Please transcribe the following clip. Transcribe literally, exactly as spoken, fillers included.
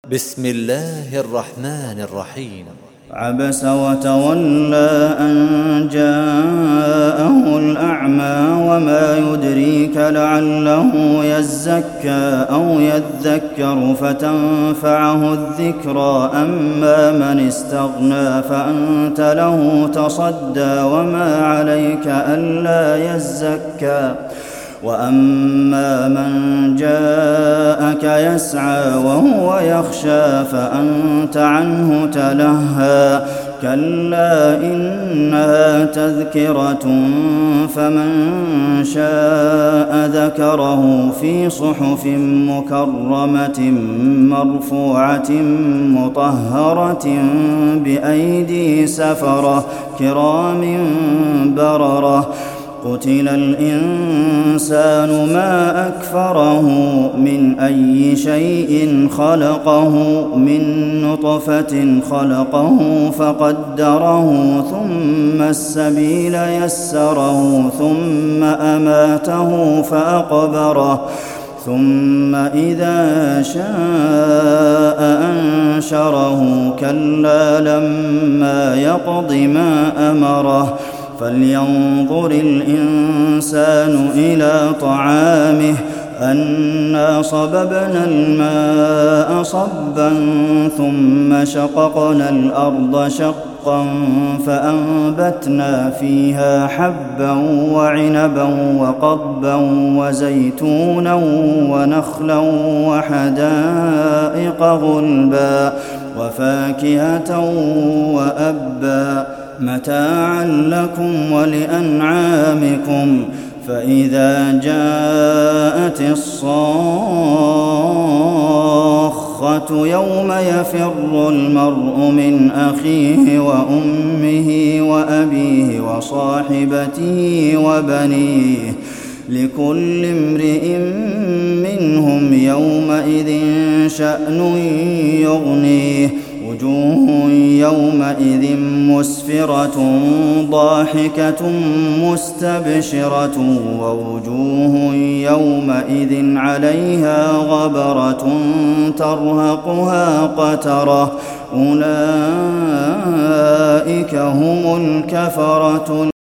بسم الله الرحمن الرحيم. عبس وتولى أن جاءه الأعمى وما يدريك لعله يزكى أو يذكر فتنفعه الذكرى أما من استغنى فأنت له تصدى وما عليك ألا يزكى وأما من جاءك يسعى وهو يخشى فأنت عنه تلهى كلا إنها تذكرة فمن شاء ذكره في صحف مكرمة مرفوعة مطهرة بأيدي سفرة كرام بررة قتل الإنسان ما أكفره من أي شيء خلقه من نطفة خلقه فقدره ثم السبيل يسره ثم أماته فأقبره ثم إذا شاء أنشره كلا لما يقض ما أمره فلينظر الإنسان إلى طعامه أنا صببنا الماء صبا ثم شققنا الأرض شقا فأنبتنا فيها حبا وعنبا وقضبا وزيتونا ونخلا وحدائق غلبا وفاكهة وأبا متاعا لكم ولأنعامكم فإذا جاءت الصاخة يوم يفر المرء من أخيه وأمه وأبيه وصاحبته وبنيه لكل امرئ منهم يومئذ شأن يغنيه وجوه يومئذ مسفرة ضاحكة مستبشرة ووجوه يومئذ عليها غبرة ترهقها قترة أولئك هم الكفرة